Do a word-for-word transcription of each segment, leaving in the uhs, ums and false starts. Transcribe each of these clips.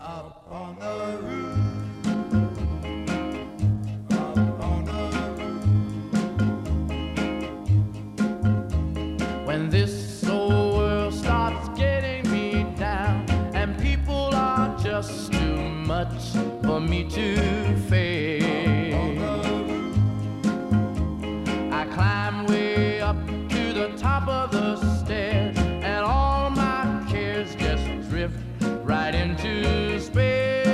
Up on the roof. Up on the roof. When this old world starts getting me down and people are just too much for me to face, I climb way up to the top of the stairs and all my cares just drift right into space.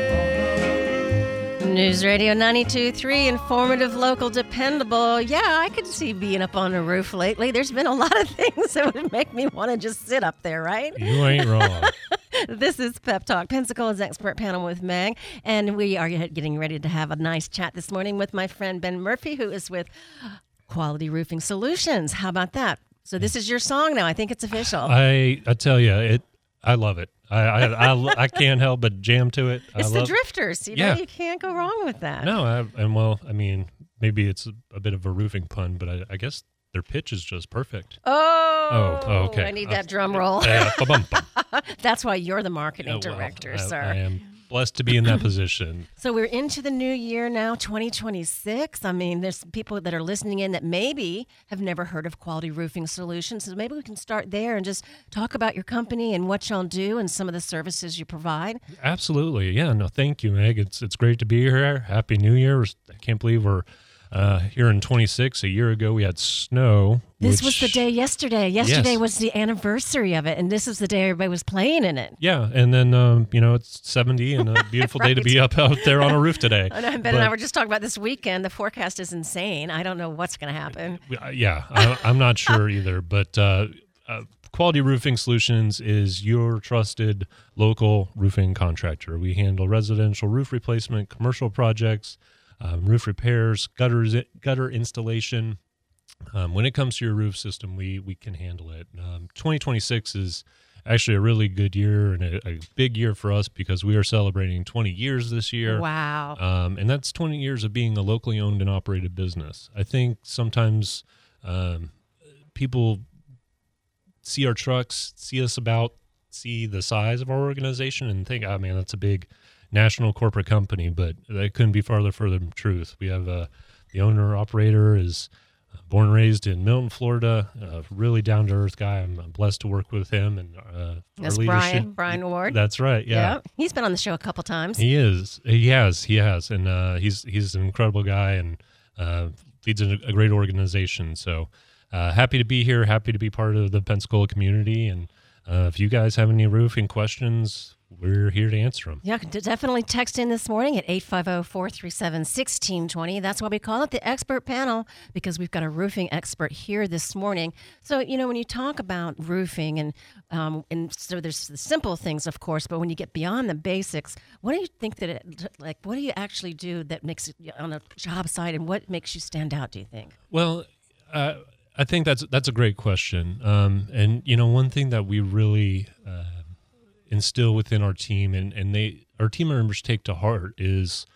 News Radio ninety-two point three, informative, local, dependable. Yeah, I could see being up on a roof lately. There's been a lot of things that would make me want to just sit up there, right? You ain't wrong. This is Pep Talk, Pensacola's expert panel with Meg, and we are getting ready to have a nice chat this morning with my friend Ben Murphy, who is with Quality Roofing Solutions. How about that? So this is your song now. I think it's official. I I tell you, it. I love it. I I, I, I can't help but jam to it. It's I the love, Drifters. You know, yeah. you can't go wrong with that. No, I, and well, I mean, maybe it's a, a bit of a roofing pun, but I, I guess their pitch is just perfect. Oh, Oh, oh, okay. I need that drum roll. Uh, ba-bum, bum. That's why you're the marketing Uh, well, director, I, sir. I am blessed to be in that position. So we're into the new year now, twenty twenty-six. I mean, there's people that are listening in that maybe have never heard of Quality Roofing Solutions. So maybe we can start there and just talk about your company and what y'all do and some of the services you provide. Absolutely. Yeah, no, thank you, Meg. It's it's great to be here. Happy New Year. I can't believe we're uh, here in twenty-six. A year ago, we had snow. This which, was the day yesterday. Yesterday Yes. was the anniversary of it, and this is the day everybody was playing in it. Yeah, and then, um, you know, it's seventy and a beautiful day to be up out there on a roof today. I know, Ben But- and I were just talking about this weekend. The forecast is insane. I don't know what's going to happen. Uh, Yeah, I, I'm not sure either, but uh, uh, Quality Roofing Solutions is your trusted local roofing contractor. We handle residential roof replacement, commercial projects, um, roof repairs, gutters, gutter installation. Um, when it comes to your roof system, we we can handle it. Um, twenty twenty-six is actually a really good year and a, a big year for us because we are celebrating twenty years this year. Wow. Um, and that's twenty years of being a locally owned and operated business. I think sometimes um, people see our trucks, see us about, see the size of our organization and think, oh, man, that's a big national corporate company. But that couldn't be farther from the truth. We have uh, the owner-operator is born and raised in Milton, Florida, a really down-to-earth guy. I'm blessed to work with him. And uh, That's our leadership. Brian, Brian Ward. That's right, yeah. He's been on the show a couple times. He is. He has. He has. And uh, he's he's an incredible guy and uh, leads a, a great organization. So uh, happy to be here. Happy to be part of the Pensacola community. And uh, if you guys have any roofing questions, we're here to answer them. Yeah, definitely text in this morning at eight five zero, four three seven, one six two zero. That's why we call it the expert panel, because we've got a roofing expert here this morning. So, you know, when you talk about roofing, and um, and so there's the simple things, of course, but when you get beyond the basics, what do you think that it, like, what do you actually do that makes it on a job site, and what makes you stand out, do you think? Well, uh, I think that's that's a great question. Um, and, you know, one thing that we really uh, instill within our team and, and they our team members take to heart is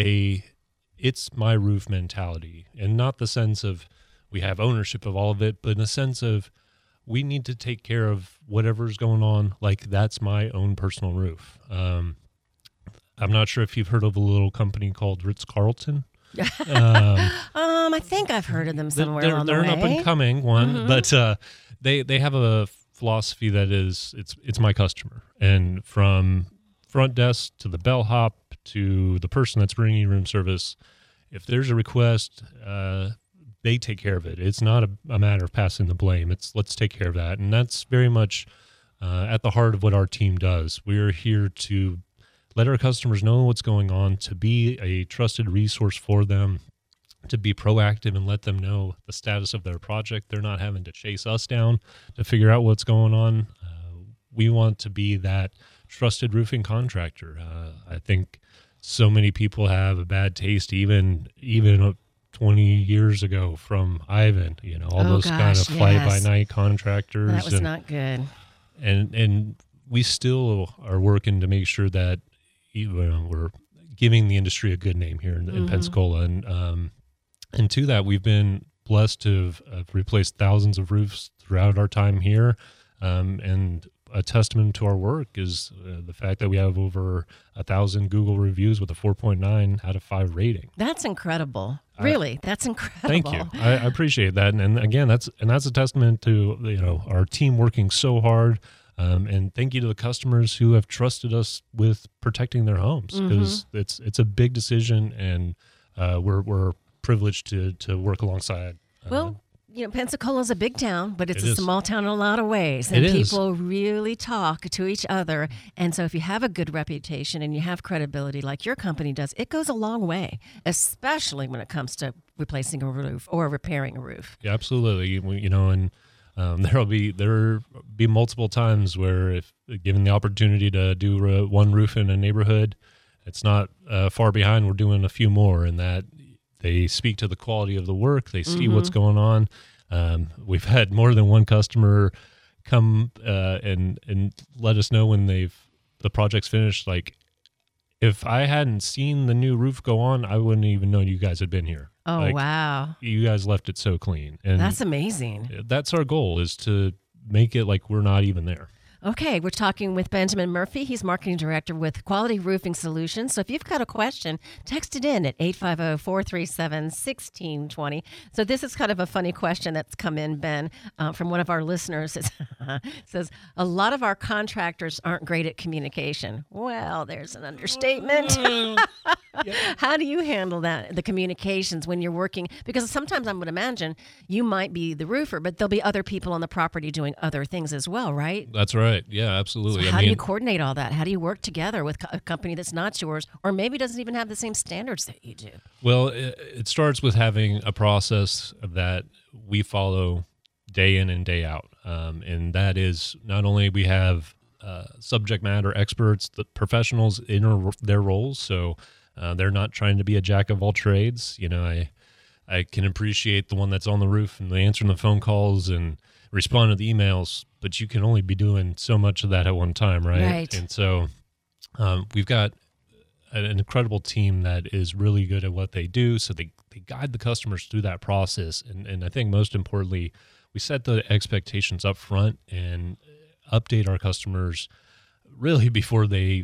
a it's my roof mentality, and not the sense of we have ownership of all of it, but in a sense of we need to take care of whatever's going on. Like, that's my own personal roof. Um, I'm not sure if you've heard of a little company called Ritz-Carlton. um, um, I think I've heard of them somewhere they're, along they're the way. an up and coming one, Mm-hmm. but uh, they they have a philosophy that is it's it's my customer, and from front desk to the bellhop to the person that's bringing room service, if there's a request, uh, they take care of it. It's not a, a matter of passing the blame. It's let's take care of that, and that's very much uh, at the heart of what our team does. We are here to let our customers know what's going on, to be a trusted resource for them, to be proactive and let them know the status of their project. They're not having to chase us down to figure out what's going on. Uh, we want to be that trusted roofing contractor. Uh, I think so many people have a bad taste, even even twenty years ago from Ivan, you know, all Oh, those gosh, kind of yes. fly-by-night contractors. That was and, not good. And, and we still are working to make sure that you know, we're giving the industry a good name here in, in Mm-hmm. Pensacola. And um, and to that, we've been blessed to have, have replaced thousands of roofs throughout our time here. Um, and a testament to our work is uh, the fact that we have over a thousand Google reviews with a four point nine out of five rating. That's incredible. Really, uh, that's incredible. Thank you. I, I appreciate that. And, and again, that's and that's a testament to, you know, our team working so hard. Um, and thank you to the customers who have trusted us with protecting their homes, because mm-hmm. it's it's a big decision, and uh, we're we're privileged to to work alongside. Uh, well, you know, Pensacola's a big town, but it's it a is. small town in a lot of ways, and it people is. really talk to each other. And so, if you have a good reputation and you have credibility, like your company does, it goes a long way, especially when it comes to replacing a roof or repairing a roof. Yeah, absolutely. You, you know, and Um, there'll be there be multiple times where, if given the opportunity to do uh, one roof in a neighborhood, it's not uh, far behind. We're doing a few more, and that they speak to the quality of the work. They see mm-hmm. what's going on. Um, we've had more than one customer come uh, and and let us know when they've the project's finished. Like, if I hadn't seen the new roof go on, I wouldn't even know you guys had been here. Oh, like, wow. You guys left it so clean. And that's amazing. That's our goal, is to make it like we're not even there. Okay, we're talking with Benjamin Murphy. He's marketing director with Quality Roofing Solutions. So if you've got a question, text it in at eight five zero, four three seven, one six two zero. So this is kind of a funny question that's come in, Ben, uh, from one of our listeners. It says, a lot of our contractors aren't great at communication. Well, there's an understatement. Yeah. How do you handle that, the communications, when you're working? Because sometimes I would imagine you might be the roofer, but there'll be other people on the property doing other things as well, right? That's right. Yeah, absolutely. So how I mean, do you coordinate all that? How do you work together with a company that's not yours, or maybe doesn't even have the same standards that you do? Well, it, it starts with having a process that we follow day in and day out. Um, and that is, not only we have uh, subject matter experts, the professionals in our, their roles, so uh, they're not trying to be a jack of all trades. You know, I I can appreciate the one that's on the roof and answering the phone calls and respond to the emails, but you can only be doing so much of that at one time, right? Right. And so um, we've got an incredible team that is really good at what they do. So they, they guide the customers through that process. And, and I think most importantly, we set the expectations up front and update our customers really before they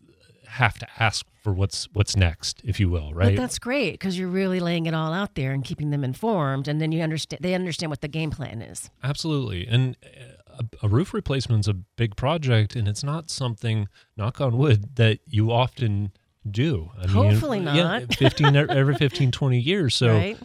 have to ask for what's what's next, if you will, right? But that's great, because you're really laying it all out there and keeping them informed, and then you understand they understand what the game plan is. Absolutely. And a, a roof replacement's a big project, and it's not something, knock on wood, that you often do. I Hopefully mean, not. Yeah, fifteen every fifteen, twenty years. So right?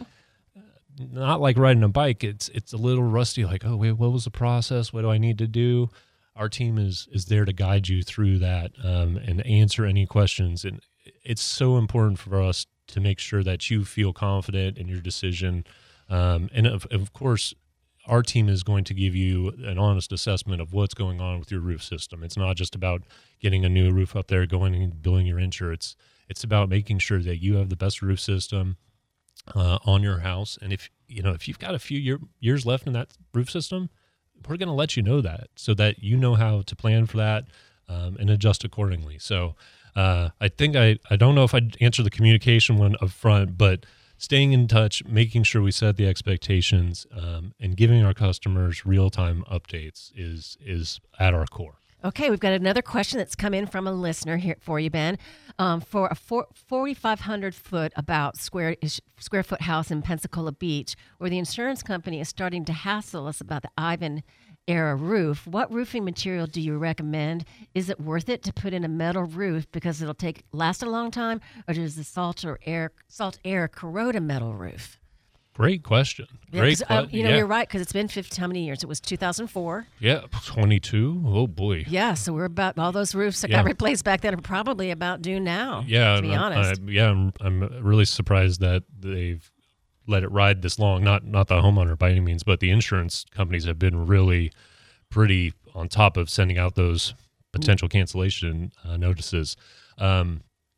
Not like riding a bike. It's it's a little rusty, like, oh, wait, what was the process? What do I need to do? Our team is is there to guide you through that um, and answer any questions. And it's so important for us to make sure that you feel confident in your decision. Um, and of, of course, our team is going to give you an honest assessment of what's going on with your roof system. It's not just about getting a new roof up there, going and billing your insurance. It's about making sure that you have the best roof system uh, on your house. And if you know if you've got a few year, years left in that roof system, we're going to let you know that, so that you know how to plan for that um, and adjust accordingly. So uh, I think I, I don't know if I'd answer the communication one up front, but staying in touch, making sure we set the expectations, um, and giving our customers real-time updates is is at our core. Okay, we've got another question that's come in from a listener here for you, Ben. Um, for a forty-five hundred foot about square square foot house in Pensacola Beach, where the insurance company is starting to hassle us about the Ivan era roof, what roofing material do you recommend? Is it worth it to put in a metal roof because it'll take last a long time, or does the salt or air salt air corrode a metal roof? Great question. Yeah, Great uh, question. you know, yeah. you're right, because it's been fifty, how many years? It was two thousand four. Yeah, twenty-two. Oh, boy. Yeah, so we're about, all those roofs that Yeah. got replaced back then are probably about due now, Yeah, to be I'm- honest. I, yeah, I'm, I'm really surprised that they've let it ride this long. Not not the homeowner by any means, but the insurance companies have been really pretty on top of sending out those potential cancellation uh, notices. Um,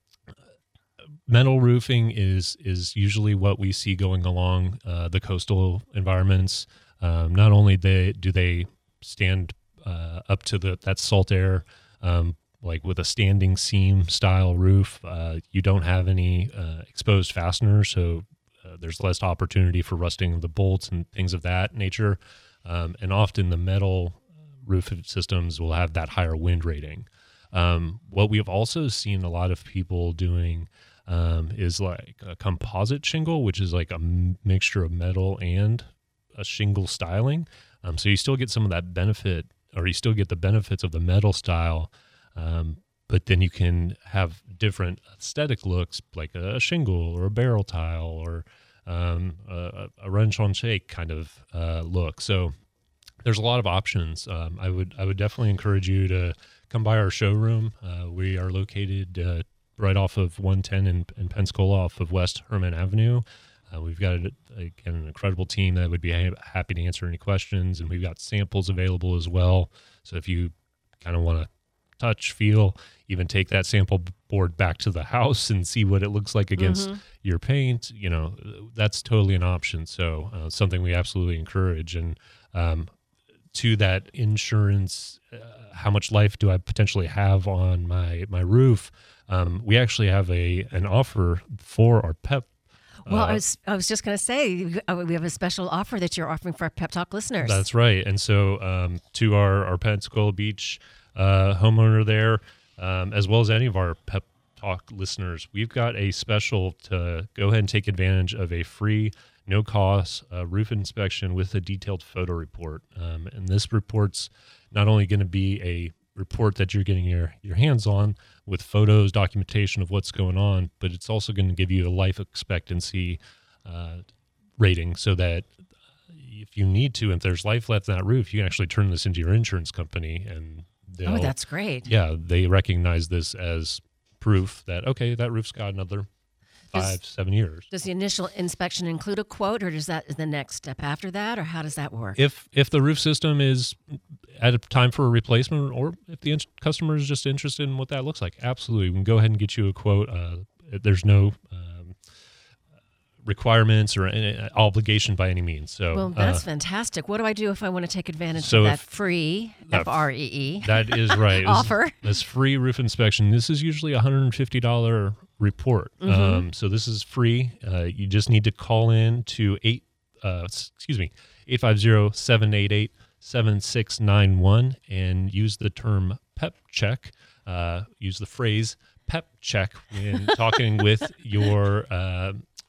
metal roofing is is usually what we see going along uh, the coastal environments. Um, not only they do they stand uh, up to the that salt air, um, like with a standing seam style roof, uh, you don't have any uh, exposed fasteners, so uh, there's less opportunity for rusting of the bolts and things of that nature. Um, and often the metal roof systems will have that higher wind rating. Um, what we have also seen a lot of people doing um, is like a composite shingle, which is like a m- mixture of metal and a shingle styling. Um, so you still get some of that benefit, or you still get the benefits of the metal style, um, but then you can have different aesthetic looks like a, a shingle or a barrel tile or um, a, a wrench on shake kind of uh, look. So there's a lot of options. Um, I would I would definitely encourage you to come by our showroom. Uh, we are located uh, right off of one ten in, in Pensacola, off of West Herman Avenue. Uh, we've got a, again, an incredible team that would be ha- happy to answer any questions, and we've got samples available as well. So if you kind of want to touch, feel, even take that sample board back to the house and see what it looks like against mm-hmm. your paint, you know, that's totally an option. So uh, something we absolutely encourage. And um, to that insurance, uh, how much life do I potentially have on my my roof? Um, we actually have a an offer for our P E P. Well, uh, I was I was just going to say we have a special offer that you're offering for our Pep Talk listeners. That's right. And so um, to our our Pensacola Beach uh, homeowner there, um, as well as any of our Pep Talk listeners, we've got a special to go ahead and take advantage of a free, no cost uh, roof inspection with a detailed photo report. Um, and this report's not only going to be a report that you're getting your, your hands on with photos, documentation of what's going on, but it's also going to give you a life expectancy uh, rating so that if you need to, if there's life left in that roof, you can actually turn this into your insurance company. And oh, that's great. Yeah, they recognize this as proof that, okay, that roof's got another five, does, seven years. Does the initial inspection include a quote, or does that is the next step after that, or how does that work? If if the roof system is at a time for a replacement, or if the in- customer is just interested in what that looks like, absolutely, we can go ahead and get you a quote. Uh, there's no um, requirements or any obligation by any means. So, well, that's uh, fantastic. What do I do if I want to take advantage so of that if, free uh, F R E E? That is right. offer. This free roof inspection. This is usually a one hundred fifty dollars report. Mm-hmm. Um, so this is free. Uh, you just need to call in to eight. Uh, excuse me, eight five zero, seven eight eight, seven six nine one and use the term Pep Check. Uh, use the phrase Pep Check when talking with your uh,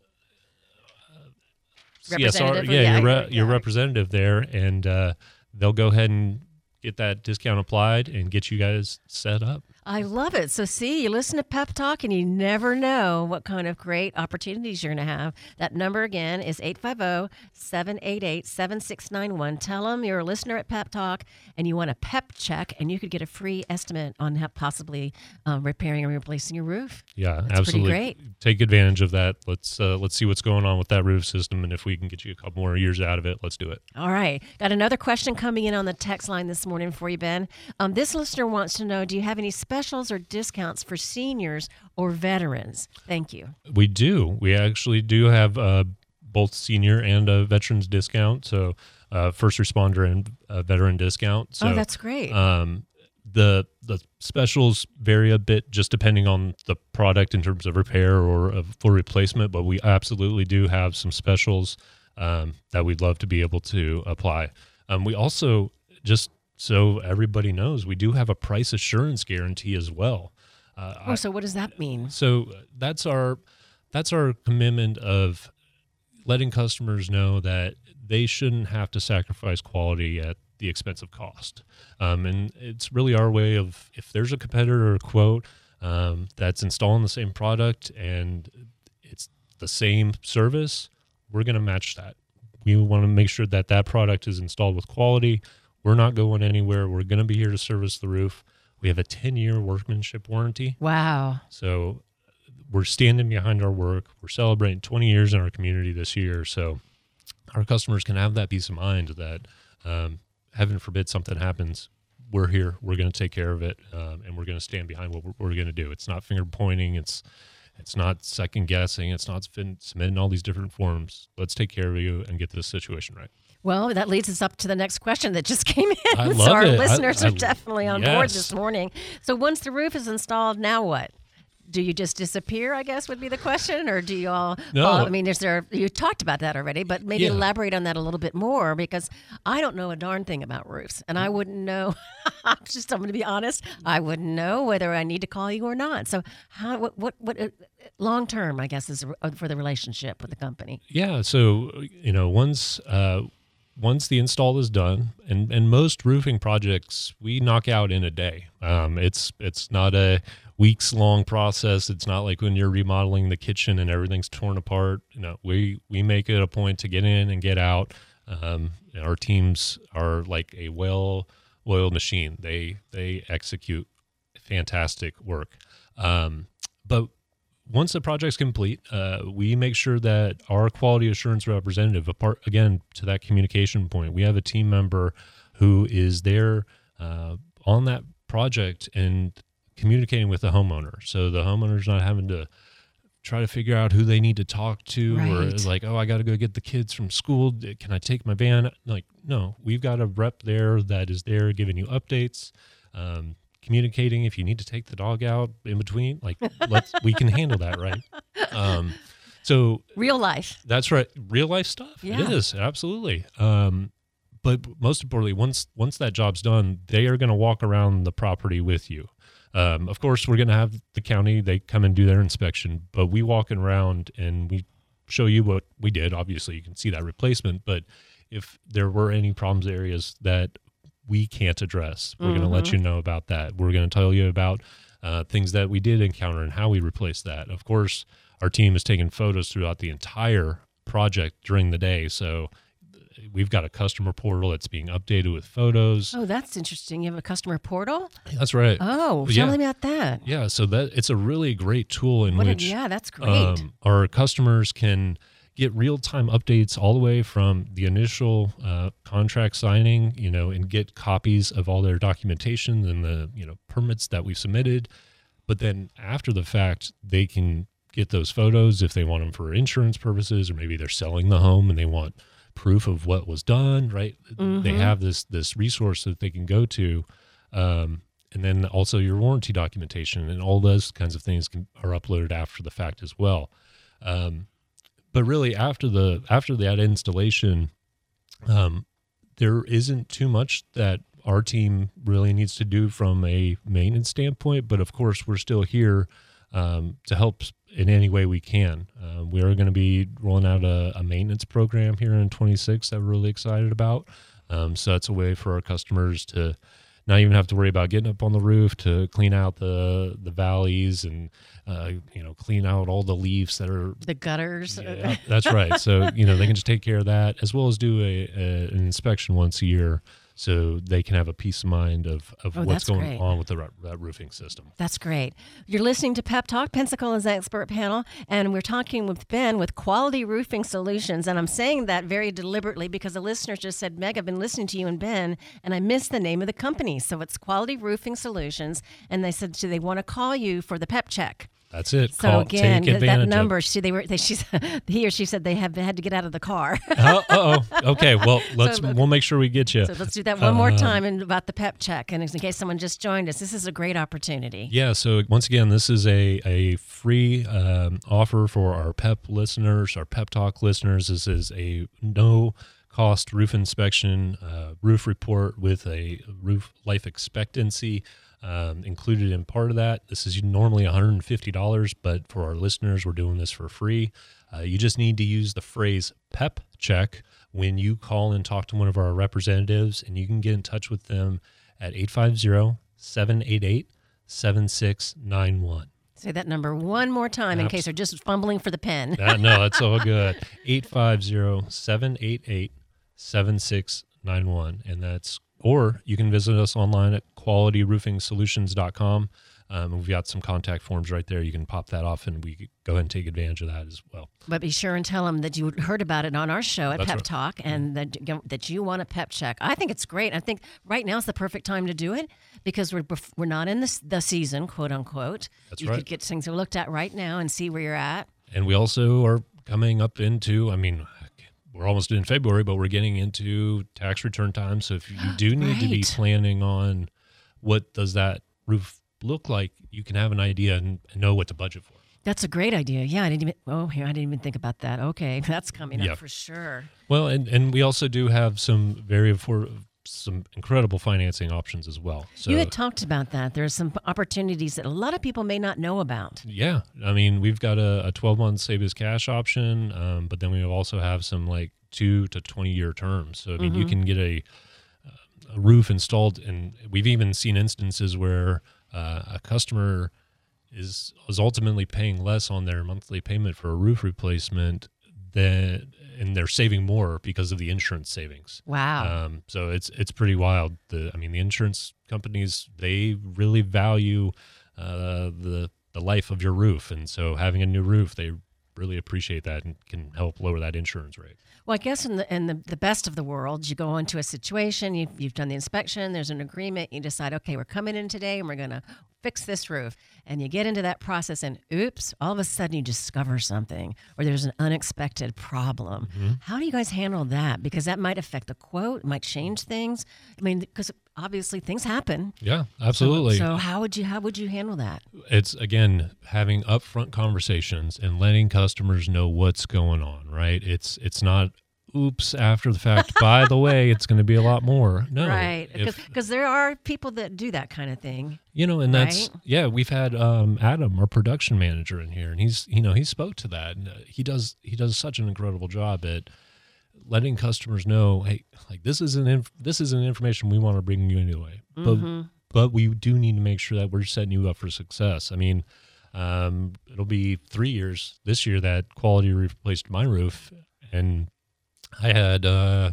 C S R, yeah, yeah, your, re- yeah. your representative there, and uh, they'll go ahead and get that discount applied and get you guys set up. I love it. So see, you listen to Pep Talk and you never know what kind of great opportunities you're going to have. That number again is eight five zero, seven eight eight, seven six nine one. Tell them you're a listener at Pep Talk and you want a Pep Check, and you could get a free estimate on how possibly um, repairing or replacing your roof. Yeah, That's absolutely. Pretty great. Take advantage of that. Let's uh, let's see what's going on with that roof system, and if we can get you a couple more years out of it, let's do it. All right. Got another question coming in on the text line this morning for you, Ben. Um, this listener wants to know, do you have any specials or discounts for seniors or veterans? Thank you. We do. We actually do have uh, both senior and a veterans discount. So uh, first responder and uh, veteran discount. So, oh, that's great. Um, the the specials vary a bit just depending on the product in terms of repair or a full replacement, but we absolutely do have some specials um, that we'd love to be able to apply. Um, we also, just so everybody knows, we do have a price assurance guarantee as well. Uh, oh, so what does that mean? So that's our that's our commitment of letting customers know that they shouldn't have to sacrifice quality at the expense of cost. Um, and it's really our way of, if there's a competitor or quote um, that's installing the same product and it's the same service, we're going to match that. We want to make sure that that product is installed with quality. We're not going anywhere. We're going to be here to service the roof. We have a ten-year workmanship warranty. Wow. So we're standing behind our work. We're celebrating twenty years in our community this year. So our customers can have that peace of mind that, um, heaven forbid something happens, we're here. We're going to take care of it, um, and we're going to stand behind what we're, we're going to do. It's not finger pointing. It's it's not second guessing. It's not submitting all these different forms. Let's take care of you and get this situation right. Well, that leads us up to the next question that just came in. I love so our it. listeners I, I, are definitely on yes. board this morning. So once the roof is installed, now what? do you just disappear, I guess would be the question, or do you all No. follow? I mean, is there, you talked about that already, but maybe Yeah. elaborate on that a little bit more, because I don't know a darn thing about roofs, and I wouldn't know, I'm just, I'm going to be honest, I wouldn't know whether I need to call you or not. So how, what, what, what uh, long term, I guess, is uh, for the relationship with the company? Yeah. So, you know, once, uh, once the install is done, and, and most roofing projects we knock out in a day. Um, it's, it's not a weeks long process. It's not like when you're remodeling the kitchen and everything's torn apart. You know, we, we make it a point to get in and get out. Um, our teams are like a well-oiled machine. They, they execute fantastic work. Um, but once the project's complete, uh, we make sure that our quality assurance representative, apart again to that communication point, we have a team member who is there uh, on that project and communicating with the homeowner. So the homeowner's not having to try to figure out who they need to talk to, or Right. is like, oh, I got to go get the kids from school. Can I take my van? Like, no, we've got a rep there that is there giving you updates. Um, communicating if you need to take the dog out in between, like let's we can handle that, right? Um, so Real life. that's right, real life stuff. Yeah. It is absolutely. Um, but most importantly, once once that job's done, they are going to walk around the property with you. Um, of course, we're going to have the county, they come and do their inspection, but we walk around and we show you what we did. Obviously, you can see that replacement, but if there were any problems areas that we can't address, we're going to let you know about that. We're going to tell you about uh, things that we did encounter and how we replaced that. Of course, our team is taking photos throughout the entire project during the day. So we've got a customer portal that's being updated with photos. Oh, that's interesting. You have a customer portal? That's right. Oh, Yeah. tell me about that. Yeah. So that it's a really great tool in What a- which yeah, that's great. um, our customers can get real-time updates all the way from the initial uh, contract signing, you know, and get copies of all their documentation and the, you know, permits that we've submitted. But then after the fact, they can get those photos if they want them for insurance purposes, or maybe they're selling the home and they want proof of what was done, right? Mm-hmm. They have this, this resource that they can go to. Um, and then also your warranty documentation and all those kinds of things can, are uploaded after the fact as well. Um, But really, after the after that installation, um, there isn't too much that our team really needs to do from a maintenance standpoint. But of course, we're still here um, to help in any way we can. Uh, we are going to be rolling out a, a maintenance program here in twenty-six that we're really excited about. Um, so that's a way for our customers to not even have to worry about getting up on the roof to clean out the the valleys and uh, you know, clean out all the leaves that are. The gutters. Yeah, that's right. So you know, they can just take care of that, as well as do a, a an inspection once a year, so they can have a peace of mind of, of Oh, what's that's going great. on with the ru- that roofing system. That's great. You're listening to Pep Talk, Pensacola's expert panel, and we're talking with Ben with Quality Roofing Solutions. And I'm saying that very deliberately because the listener just said, Meg, I've been listening to you and Ben, and I missed the name of the company. So it's Quality Roofing Solutions. And they said, do they want to call you for the pep check? That's it. So Call, again, take th- that advantage number, of. she, they were, they, she's, he or she said they have had to get out of the car. Oh, uh oh. Okay. Well, let's So- we'll make sure we get you. So let's do that one more Um, time and about the pep check. And in case someone just joined us, this is a great opportunity. Yeah. So once again, this is a a free um, offer for our Pep listeners, our Pep Talk listeners. This is a no cost roof inspection, uh, roof report with a roof life expectancy um, included in part of that. This is normally one hundred fifty dollars, but for our listeners, we're doing this for free. Uh, you just need to use the phrase Pep Check when you call and talk to one of our representatives, and you can get in touch with them at eight five zero, seven eight eight, seven six nine one. Say that number one more time in Abs- case they're just fumbling for the pen. That, no, that's all good. eight five zero, seven eight eight, seven six nine one. And that's, or you can visit us online at quality roofing solutions dot com. Um, we've got some contact forms right there. You can pop that off and we could go ahead and take advantage of that as well. But be sure and tell them that you heard about it on our show at That's Pep right. Talk and that, that you want a pep check. I think it's great. I think right now is the perfect time to do it because we're bef- we're not in the, the season, quote unquote. That's you right. could get things looked at right now and see where you're at. And we also are coming up into, I mean, we're almost in February, but we're getting into tax return time. So if you do need to be Right. planning on what does that roof look like, you can have an idea and, and know what to budget for. That's a great idea. Yeah, I didn't even. Oh, here I didn't even think about that. Okay, that's coming Yep. up for sure. Well, and, and we also do have some very affordable, some incredible financing options as well. So You had talked about that. There are some opportunities that a lot of people may not know about. yeah, I mean, we've got a, a twelve month save as cash option, um, but then we also have some like two to twenty year terms. So I mean, you can get a, a roof installed, and we've even seen instances where uh, a customer is is ultimately paying less on their monthly payment for a roof replacement than, and they're saving more because of the insurance savings. Wow. Um, so it's it's pretty wild. The I mean, the insurance companies, they really value uh, the the life of your roof, and so having a new roof, they really appreciate that and can help lower that insurance rate. Well, I guess in the in the, the best of the worlds, you go into a situation, you've, you've done the inspection, there's an agreement, you decide, okay, we're coming in today and we're going to fix this roof. And you get into that process and oops, all of a sudden you discover something or there's an unexpected problem. Mm-hmm. How do you guys handle that? Because that might affect the quote, it might change things. I mean, because obviously things happen. Yeah, absolutely. So, so how would you how would you handle that? It's, again, having upfront conversations and letting customers know what's going on, right? It's it's not, oops, after the fact, by the way, it's going to be a lot more. No. Right. if- Because there are people that do that kind of thing. You know, and that's, Right? yeah, we've had um, Adam, our production manager, in here, and he's, you know, he spoke to that. And uh, he does, he does such an incredible job at letting customers know, hey, like this isn't, inf- this isn't information we want to bring you anyway. Mm-hmm. But, but we do need to make sure that we're setting you up for success. I mean, um, it'll be three years this year that Quality replaced my roof, and I had, uh,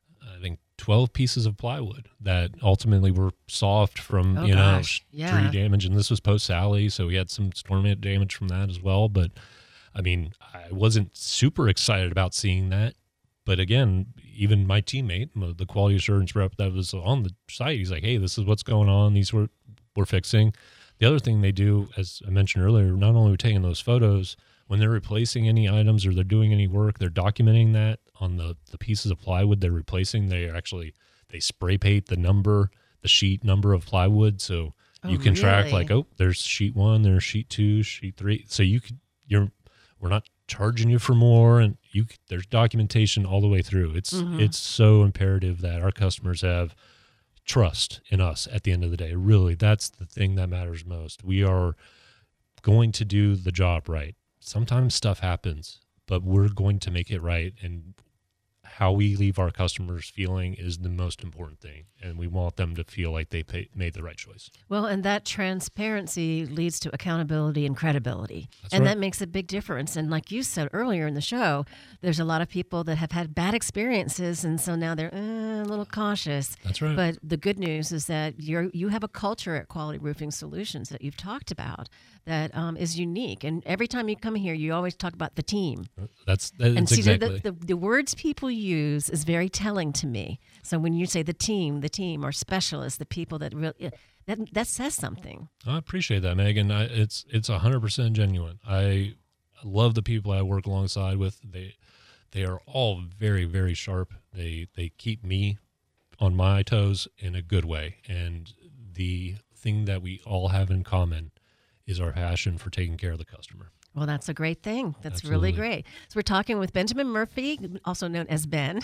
I think, twelve pieces of plywood that ultimately were soft from, Oh, you know, gosh. Yeah. tree damage. And this was post Sally, so we had some storm damage from that as well. But I mean, I wasn't super excited about seeing that. But again, even my teammate, the quality assurance rep that was on the site, he's like, hey, this is what's going on. These were, we're fixing. The other thing they do, as I mentioned earlier, not only are we taking those photos, when they're replacing any items or they're doing any work, they're documenting that on the, the pieces of plywood they're replacing. They actually, they spray paint the number, the sheet number of plywood. So Oh, you can track really? like, oh, there's sheet one, there's sheet two, sheet three. So you could, you're, we're not charging you for more, and you, there's documentation all the way through. It's, Mm-hmm. it's so imperative that our customers have trust in us at the end of the day. Really, that's the thing that matters most. We are going to do the job right. Sometimes stuff happens, but we're going to make it right. And how we leave our customers feeling is the most important thing. And we want them to feel like they pay, made the right choice. Well, and that transparency leads to accountability and credibility. That's and right. that makes a big difference. And like you said earlier in the show, there's a lot of people that have had bad experiences, and so now they're uh, a little cautious. That's right. But the good news is that you're you have a culture at Quality Roofing Solutions that you've talked about that um, is unique. And every time you come here, you always talk about the team. That's, that's And see, the- exactly. the, the, the words people use is very telling to me. So when you say the team, the team, or specialists, the people that really, that, that says something. I appreciate that, Megan. I, it's it's one hundred percent genuine. I love the people I work alongside with. They they are all very, very sharp. They they keep me on my toes in a good way. And the thing that we all have in common is our passion for taking care of the customer. Well, that's a great thing. That's Absolutely. really great. So we're talking with Benjamin Murphy, also known as Ben,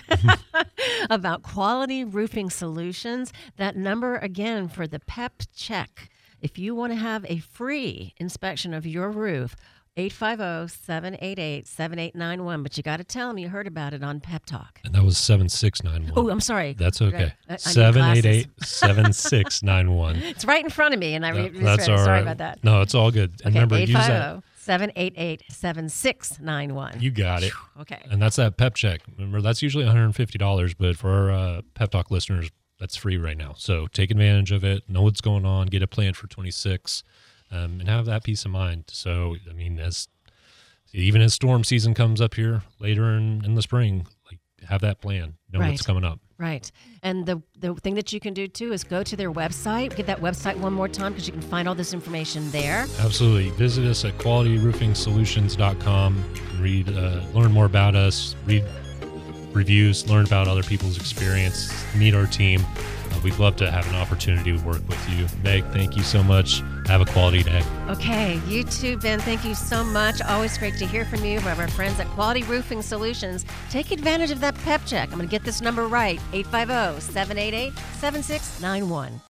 about Quality Roofing Solutions. That number, again, for the PEP check. If you want to have a free inspection of your roof, eight five zero, seven eight eight, seven eight nine one. But you got to tell them you heard about it on Pep Talk. And that was seven six nine one. Oh, I'm sorry. That's okay. I- I need seven eight eight, glasses. seven six nine one. It's right in front of me, and I re- That- that's misread it. all Sorry right. about that. No, it's all good. And Okay, remember, use that. eight five zero, seven eight eight, seven six nine one. You got it. Okay. And that's that pep check. Remember, that's usually one hundred fifty dollars, but for our uh, Pep Talk listeners, that's free right now. So take advantage of it. Know what's going on. Get a plan for twenty-six, um, and have that peace of mind. So, I mean, as even as storm season comes up here later in, in the spring, like have that plan. Know Right. what's coming up. Right. And the, the thing that you can do, too, is go to their website. Get that website one more time because you can find all this information there. Absolutely. Visit us at quality roofing solutions dot com. Read, uh, learn more about us. Read reviews. Learn about other people's experience. Meet our team. uh, we'd love to have an opportunity to work with you. Meg, thank you so much. Have a quality day. Okay, you too, Ben. Thank you so much. Always great to hear from you, from our friends at Quality Roofing Solutions. Take advantage of that pep check. I'm going to get this number right, eight five zero, seven eight eight, seven six nine one.